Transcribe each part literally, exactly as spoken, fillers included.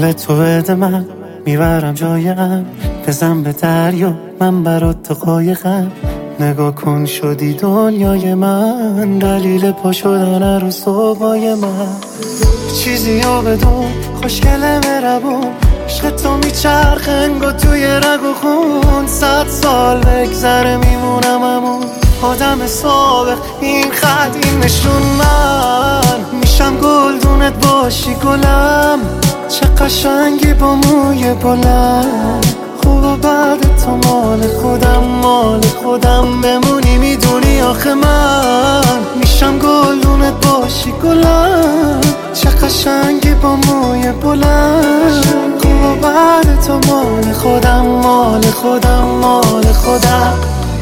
حال تو بده من میبرم جایم، بزن به دریا من برات تو قایقم. نگاه کن شدی دنیای من، دلیل پا شدن رو صبحای من. چیزی رو بدون خوشگله مربون، عشق تو میچرخه انگار توی رگ و خون. صد سال بگذره میمونم همون آدم سابق، این خط این نشون من میشم گلدونت باشی گلم. چه قشنگی با موی بلند، خوب و بعد تو مال خودم مال خودم بمونی. میدونی آخه من میشم گلدونت باشی گلم. چه قشنگی با موی بلند، خوب و بعد تو مال خودم مال خودم مال خودم.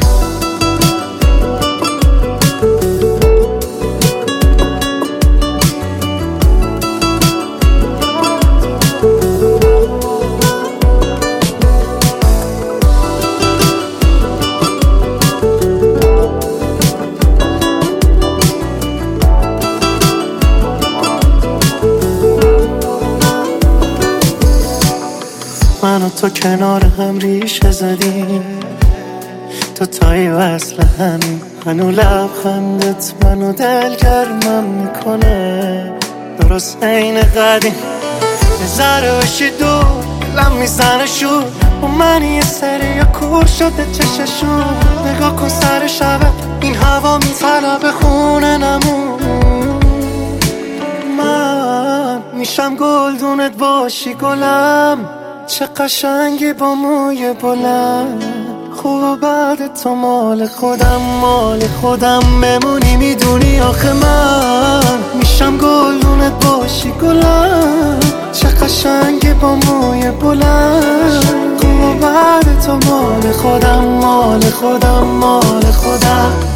من و تو کنار هم ریشه زدیم، تو تایی وصل همین. منو لبخندت منو دلگرمم میکنه، درست عین قدیم. یه ذره باشی دور دلم میزنه شور، و من یه سری یا کور شده چششون. نگاه کن سر شبه این هوا میطلبه خونه نمون. من میشم گلدونت باشی گلم. چه قشنگی با موی بلند، خوب و بعد تو مال خودم مال خودم بمونی. میدونی آخه من میشم گلدونت باشی گلم. چه قشنگی با موی بلند، خوب و بعد تو مال خودم مال خودم مال خودم.